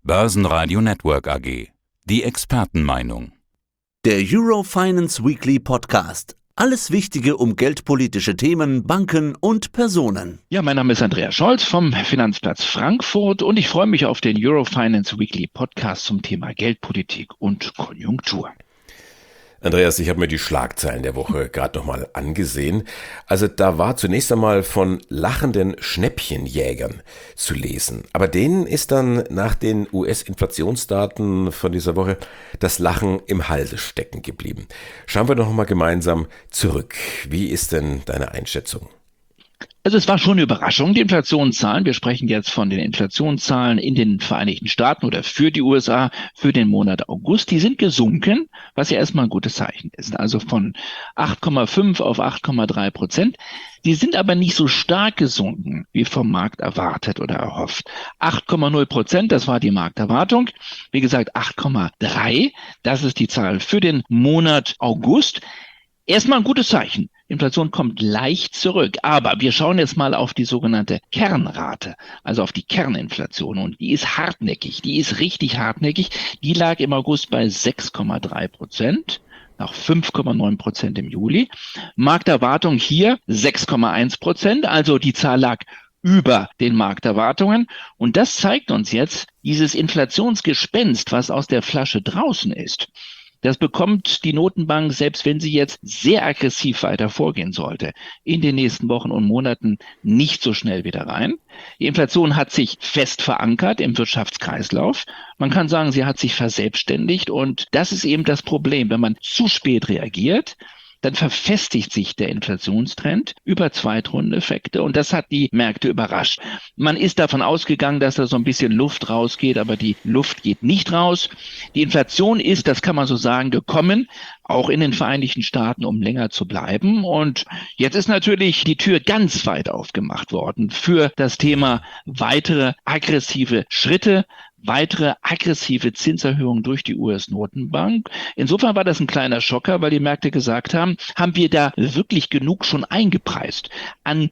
Börsenradio Network AG. Die Expertenmeinung. Der Eurofinance Weekly Podcast. Alles Wichtige um geldpolitische Themen, Banken und Personen. Ja, mein Name ist Andreas Scholz vom Finanzplatz Frankfurt und ich freue mich auf den Eurofinance Weekly Podcast zum Thema Geldpolitik und Konjunktur. Andreas, ich habe mir die Schlagzeilen der Woche gerade nochmal angesehen. Also da war zunächst einmal von lachenden Schnäppchenjägern zu lesen. Aber denen ist dann nach den US-Inflationsdaten von dieser Woche das Lachen im Halse stecken geblieben. Schauen wir doch nochmal gemeinsam zurück. Wie ist denn deine Einschätzung? Also es war schon eine Überraschung, die Inflationszahlen. Wir sprechen jetzt von den Inflationszahlen in den Vereinigten Staaten oder für die USA für den Monat August. Die sind gesunken, was ja erstmal ein gutes Zeichen ist. Also von 8,5 auf 8,3%. Die sind aber nicht so stark gesunken, wie vom Markt erwartet oder erhofft. 8,0%, das war die Markterwartung. Wie gesagt, 8,3, das ist die Zahl für den Monat August. Erstmal ein gutes Zeichen. Inflation kommt leicht zurück, aber wir schauen jetzt mal auf die sogenannte Kernrate, also auf die Kerninflation, und die ist hartnäckig, die ist richtig hartnäckig. Die lag im August bei 6,3%, nach 5,9% im Juli. Markterwartung hier 6,1%, also die Zahl lag über den Markterwartungen. Und das zeigt uns jetzt dieses Inflationsgespenst, was aus der Flasche draußen ist. Das bekommt die Notenbank, selbst wenn sie jetzt sehr aggressiv weiter vorgehen sollte, in den nächsten Wochen und Monaten nicht so schnell wieder rein. Die Inflation hat sich fest verankert im Wirtschaftskreislauf. Man kann sagen, sie hat sich verselbstständigt, und das ist eben das Problem. Wenn man zu spät reagiert, dann verfestigt sich der Inflationstrend über Zweitrundeneffekte, und das hat die Märkte überrascht. Man ist davon ausgegangen, dass da so ein bisschen Luft rausgeht, aber die Luft geht nicht raus. Die Inflation ist, das kann man so sagen, gekommen, auch in den Vereinigten Staaten, um länger zu bleiben. Und jetzt ist natürlich die Tür ganz weit aufgemacht worden für das Thema weitere aggressive Schritte, weitere aggressive Zinserhöhungen durch die US-Notenbank. Insofern war das ein kleiner Schocker, weil die Märkte gesagt haben wir da wirklich genug schon eingepreist an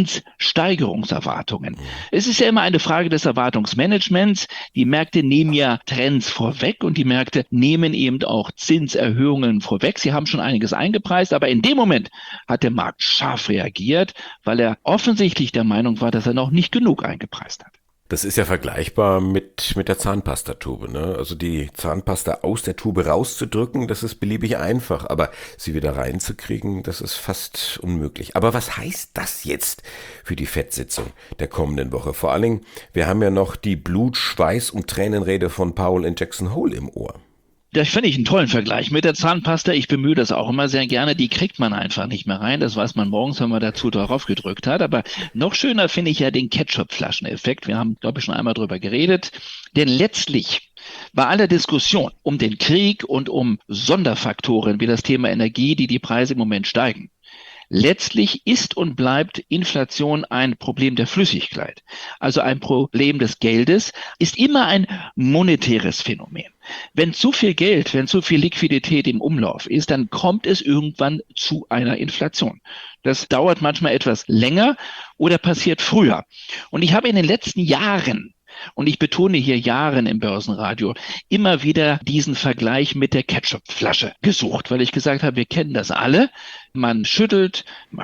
Zinssteigerungserwartungen? Es ist ja immer eine Frage des Erwartungsmanagements. Die Märkte nehmen ja Trends vorweg und die Märkte nehmen eben auch Zinserhöhungen vorweg. Sie haben schon einiges eingepreist, aber in dem Moment hat der Markt scharf reagiert, weil er offensichtlich der Meinung war, dass er noch nicht genug eingepreist hat. Das ist ja vergleichbar mit der Zahnpastatube, ne? Also die Zahnpasta aus der Tube rauszudrücken, das ist beliebig einfach, aber sie wieder reinzukriegen, das ist fast unmöglich. Aber was heißt das jetzt für die FED-Sitzung der kommenden Woche? Vor allen Dingen, wir haben ja noch die Blut-, Schweiß- und Tränenrede von Powell in Jackson Hole im Ohr. Das finde ich einen tollen Vergleich mit der Zahnpasta. Ich bemühe das auch immer sehr gerne. Die kriegt man einfach nicht mehr rein. Das weiß man morgens, wenn man dazu darauf gedrückt hat. Aber noch schöner finde ich ja den Ketchup-Flaschen-Effekt. Wir haben, glaube ich, schon einmal drüber geredet. Denn letztlich bei aller Diskussion um den Krieg und um Sonderfaktoren wie das Thema Energie, die Preise im Moment steigen, letztlich ist und bleibt Inflation ein Problem der Flüssigkeit, also ein Problem des Geldes, ist immer ein monetäres Phänomen. Wenn zu viel Geld, wenn zu viel Liquidität im Umlauf ist, dann kommt es irgendwann zu einer Inflation. Das dauert manchmal etwas länger oder passiert früher. Und ich habe in den letzten Jahren, und ich betone hier Jahren im Börsenradio, immer wieder diesen Vergleich mit der Ketchupflasche gesucht, weil ich gesagt habe, wir kennen das alle. Man schüttelt,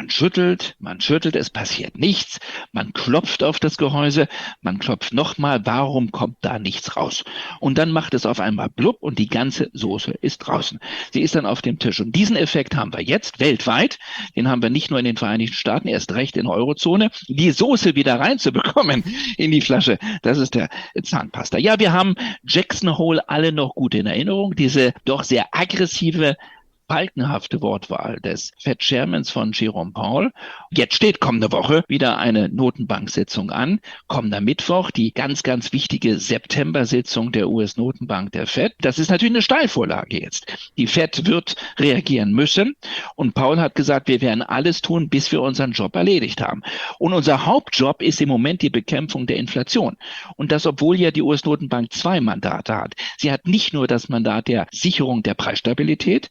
es passiert nichts. Man klopft auf das Gehäuse, man klopft nochmal, warum kommt da nichts raus? Und dann macht es auf einmal blub und die ganze Soße ist draußen. Sie ist dann auf dem Tisch. Und diesen Effekt haben wir jetzt weltweit. Den haben wir nicht nur in den Vereinigten Staaten, erst recht in der Eurozone. Die Soße wieder reinzubekommen in die Flasche, das ist der Zahnpasta. Ja, wir haben Jackson Hole alle noch gut in Erinnerung. Diese doch sehr aggressive, falkenhafte Wortwahl des Fed-Chairmans von Jerome Powell. Jetzt steht kommende Woche wieder eine Notenbank-Sitzung an. Kommender Mittwoch die ganz, ganz wichtige September-Sitzung der US-Notenbank der Fed. Das ist natürlich eine Steilvorlage jetzt. Die Fed wird reagieren müssen und Powell hat gesagt, wir werden alles tun, bis wir unseren Job erledigt haben. Und unser Hauptjob ist im Moment die Bekämpfung der Inflation. Und das, obwohl ja die US-Notenbank 2 Mandate hat. Sie hat nicht nur das Mandat der Sicherung der Preisstabilität, sie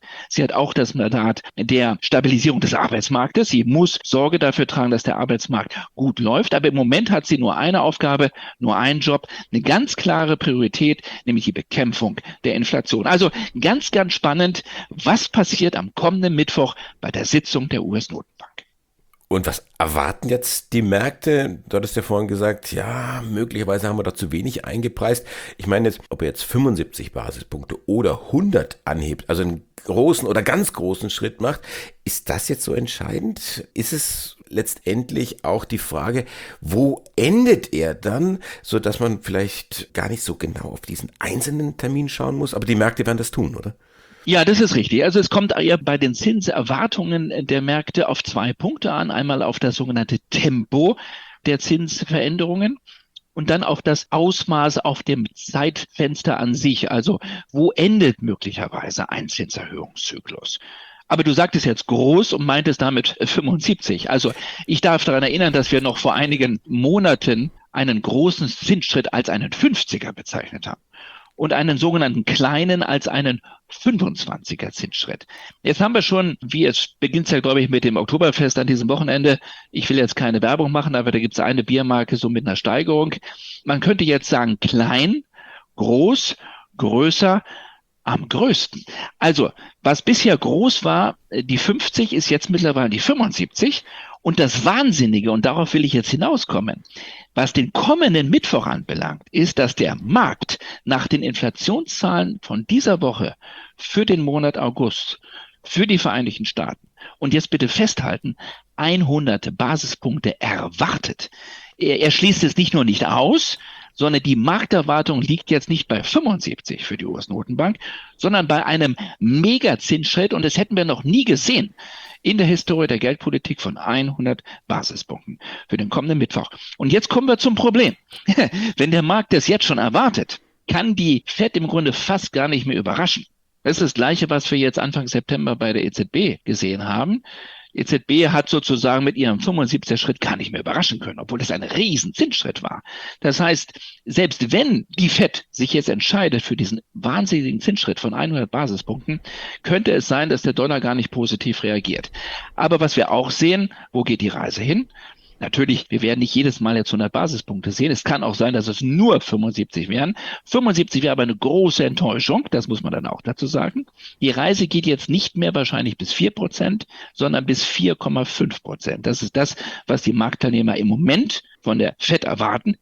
hat auch das Mandat der Stabilisierung des Arbeitsmarktes. Sie muss Sorge dafür tragen, dass der Arbeitsmarkt gut läuft. Aber im Moment hat sie nur eine Aufgabe, nur einen Job, eine ganz klare Priorität, nämlich die Bekämpfung der Inflation. Also ganz, ganz spannend, was passiert am kommenden Mittwoch bei der Sitzung der US-Notenbank. Und was erwarten jetzt die Märkte? Du hattest ja vorhin gesagt, ja, möglicherweise haben wir da zu wenig eingepreist. Ich meine jetzt, ob er jetzt 75 Basispunkte oder 100 anhebt, also einen großen oder ganz großen Schritt macht, ist das jetzt so entscheidend? Ist es letztendlich auch die Frage, wo endet er dann, sodass man vielleicht gar nicht so genau auf diesen einzelnen Termin schauen muss? Aber die Märkte werden das tun, oder? Ja, das ist richtig. Also es kommt eher bei den Zinserwartungen der Märkte auf 2 Punkte an. Einmal auf das sogenannte Tempo der Zinsveränderungen und dann auf das Ausmaß auf dem Zeitfenster an sich. Also wo endet möglicherweise ein Zinserhöhungszyklus? Aber du sagtest jetzt groß und meintest damit 75. Also ich darf daran erinnern, dass wir noch vor einigen Monaten einen großen Zinsschritt als einen 50er bezeichnet haben. Und einen sogenannten kleinen als einen 25er Zinsschritt. Jetzt haben wir schon, wie es beginnt ja, glaube ich, mit dem Oktoberfest an diesem Wochenende. Ich will jetzt keine Werbung machen, aber da gibt es eine Biermarke so mit einer Steigerung. Man könnte jetzt sagen klein, groß, größer, am größten. Also, was bisher groß war, die 50 ist jetzt mittlerweile die 75. Und das Wahnsinnige, und darauf will ich jetzt hinauskommen, was den kommenden Mittwoch anbelangt, ist, dass der Markt nach den Inflationszahlen von dieser Woche für den Monat August, für die Vereinigten Staaten, und jetzt bitte festhalten, 100 Basispunkte erwartet. Er schließt es nicht nur nicht aus, sondern die Markterwartung liegt jetzt nicht bei 75 für die US-Notenbank, sondern bei einem Megazinsschritt, und das hätten wir noch nie gesehen in der Historie der Geldpolitik, von 100 Basispunkten für den kommenden Mittwoch. Und jetzt kommen wir zum Problem. Wenn der Markt das jetzt schon erwartet, kann die FED im Grunde fast gar nicht mehr überraschen. Das ist das Gleiche, was wir jetzt Anfang September bei der EZB gesehen haben. EZB hat sozusagen mit ihrem 75er Schritt gar nicht mehr überraschen können, obwohl es ein riesen Zinsschritt war. Das heißt, selbst wenn die FED sich jetzt entscheidet für diesen wahnsinnigen Zinsschritt von 100 Basispunkten, könnte es sein, dass der Dollar gar nicht positiv reagiert. Aber was wir auch sehen, wo geht die Reise hin? Natürlich, wir werden nicht jedes Mal jetzt 100 Basispunkte sehen. Es kann auch sein, dass es nur 75 wären. 75 wäre aber eine große Enttäuschung, das muss man dann auch dazu sagen. Die Reise geht jetzt nicht mehr wahrscheinlich bis 4%, sondern bis 4,5%. Das ist das, was die Marktteilnehmer im Moment von der FED erwarten.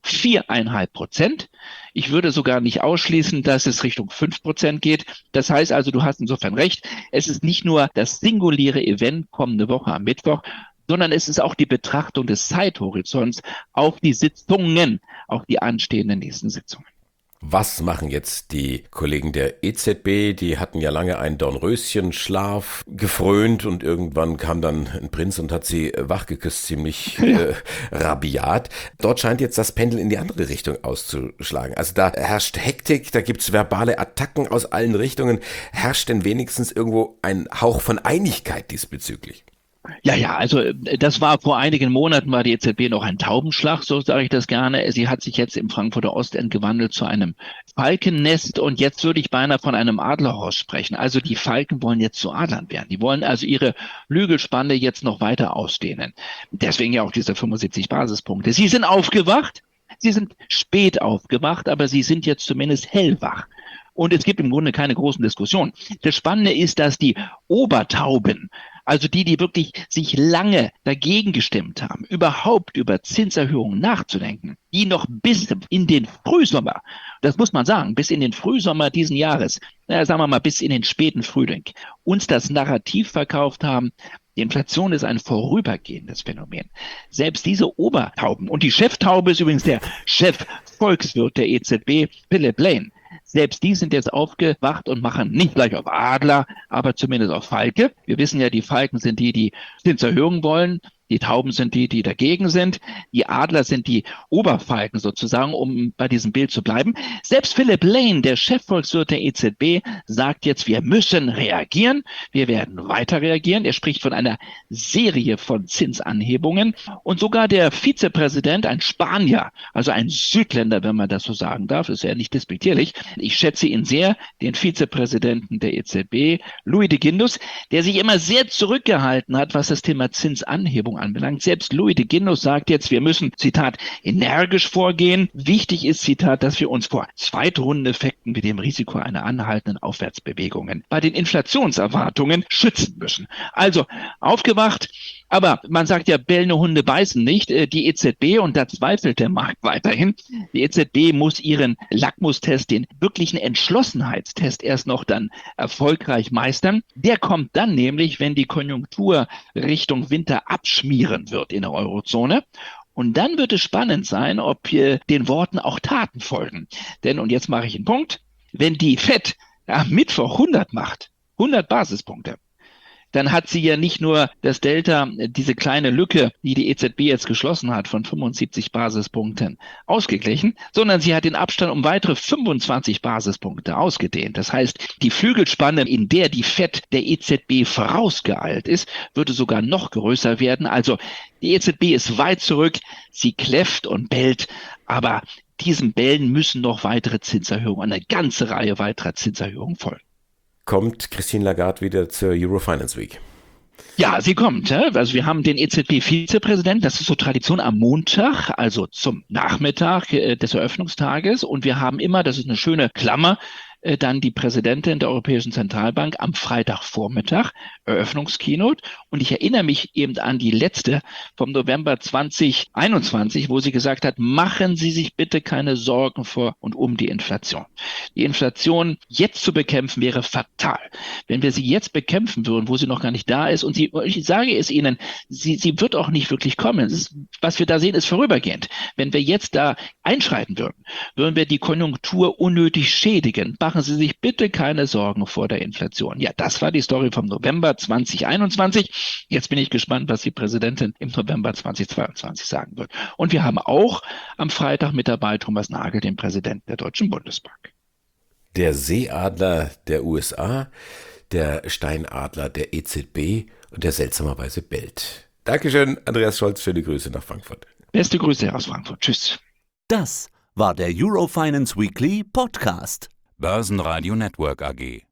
4,5%. Ich würde sogar nicht ausschließen, dass es Richtung 5% geht. Das heißt also, du hast insofern recht. Es ist nicht nur das singuläre Event kommende Woche am Mittwoch, sondern es ist auch die Betrachtung des Zeithorizonts auf die Sitzungen, auf die anstehenden nächsten Sitzungen. Was machen jetzt die Kollegen der EZB? Die hatten ja lange einen Dornröschenschlaf gefrönt und irgendwann kam dann ein Prinz und hat sie wachgeküsst, ziemlich rabiat. Dort scheint jetzt das Pendel in die andere Richtung auszuschlagen. Also da herrscht Hektik, da gibt's verbale Attacken aus allen Richtungen. Herrscht denn wenigstens irgendwo ein Hauch von Einigkeit diesbezüglich? Ja, also das war vor einigen Monaten, war die EZB noch ein Taubenschlag, so sage ich das gerne. Sie hat sich jetzt im Frankfurter Ostend gewandelt zu einem Falkennest und jetzt würde ich beinahe von einem Adlerhorst sprechen. Also die Falken wollen jetzt zu Adlern werden. Die wollen also ihre Flügelspanne jetzt noch weiter ausdehnen. Deswegen ja auch diese 75 Basispunkte. Sie sind aufgewacht, sie sind spät aufgewacht, aber sie sind jetzt zumindest hellwach. Und es gibt im Grunde keine großen Diskussionen. Das Spannende ist, dass die Obertauben, also die wirklich sich lange dagegen gestemmt haben, überhaupt über Zinserhöhungen nachzudenken, die noch bis in den Frühsommer, das muss man sagen, bis in den Frühsommer diesen Jahres, sagen wir mal bis in den späten Frühling, uns das Narrativ verkauft haben, die Inflation ist ein vorübergehendes Phänomen. Selbst diese Obertauben, und die Cheftaube ist übrigens der Chefvolkswirt der EZB, Philip Lane, selbst die sind jetzt aufgewacht und machen nicht gleich auf Adler, aber zumindest auf Falke. Wir wissen ja, die Falken sind die Zinserhöhungen wollen. Die Tauben sind die dagegen sind. Die Adler sind die Oberfalken sozusagen, um bei diesem Bild zu bleiben. Selbst Philip Lane, der Chefvolkswirt der EZB, sagt jetzt, wir müssen reagieren. Wir werden weiter reagieren. Er spricht von einer Serie von Zinsanhebungen. Und sogar der Vizepräsident, ein Spanier, also ein Südländer, wenn man das so sagen darf, ist ja nicht despektierlich. Ich schätze ihn sehr, den Vizepräsidenten der EZB, Luis de Guindos, der sich immer sehr zurückgehalten hat, was das Thema Zinsanhebung anbelangt. Selbst Luis de Guindos sagt jetzt, wir müssen, Zitat, energisch vorgehen. Wichtig ist, Zitat, dass wir uns vor Zweitrundeneffekten mit dem Risiko einer anhaltenden Aufwärtsbewegungen bei den Inflationserwartungen schützen müssen. Also aufgewacht. Aber man sagt ja, bellende Hunde beißen nicht. Die EZB, und da zweifelt der Markt weiterhin, die EZB muss ihren Lackmustest, den wirklichen Entschlossenheitstest erst noch dann erfolgreich meistern. Der kommt dann nämlich, wenn die Konjunktur Richtung Winter abschmieren wird in der Eurozone. Und dann wird es spannend sein, ob den Worten auch Taten folgen. Denn, und jetzt mache ich einen Punkt, wenn die FED am Mittwoch 100 macht, 100 Basispunkte, dann hat sie ja nicht nur das Delta, diese kleine Lücke, die die EZB jetzt geschlossen hat, von 75 Basispunkten ausgeglichen, sondern sie hat den Abstand um weitere 25 Basispunkte ausgedehnt. Das heißt, die Flügelspanne, in der die FED der EZB vorausgeeilt ist, würde sogar noch größer werden. Also die EZB ist weit zurück, sie kläfft und bellt, aber diesem Bellen müssen noch weitere Zinserhöhungen, eine ganze Reihe weiterer Zinserhöhungen folgen. Kommt Christine Lagarde wieder zur Eurofinance Week? Ja, sie kommt. Also wir haben den EZB-Vizepräsidenten, das ist so Tradition am Montag, also zum Nachmittag des Eröffnungstages. Und wir haben immer, das ist eine schöne Klammer, dann die Präsidentin der Europäischen Zentralbank am Freitagvormittag, Eröffnungskeynote. Und ich erinnere mich eben an die letzte vom November 2021, wo sie gesagt hat, machen Sie sich bitte keine Sorgen vor und um die Inflation. Die Inflation jetzt zu bekämpfen wäre fatal. Wenn wir sie jetzt bekämpfen würden, wo sie noch gar nicht da ist, und ich sage es Ihnen, sie wird auch nicht wirklich kommen. Was wir da sehen, ist vorübergehend. Wenn wir jetzt da einschreiten würden, würden wir die Konjunktur unnötig schädigen. Machen Sie sich bitte keine Sorgen vor der Inflation. Ja, das war die Story vom November 2021. Jetzt bin ich gespannt, was die Präsidentin im November 2022 sagen wird. Und wir haben auch am Freitag mit dabei Thomas Nagel, den Präsidenten der Deutschen Bundesbank. Der Seeadler der USA, der Steinadler der EZB und der seltsamerweise bellt. Dankeschön, Andreas Scholz, schöne Grüße nach Frankfurt. Beste Grüße aus Frankfurt. Tschüss. Das war der Eurofinance Weekly Podcast. Börsenradio Network AG.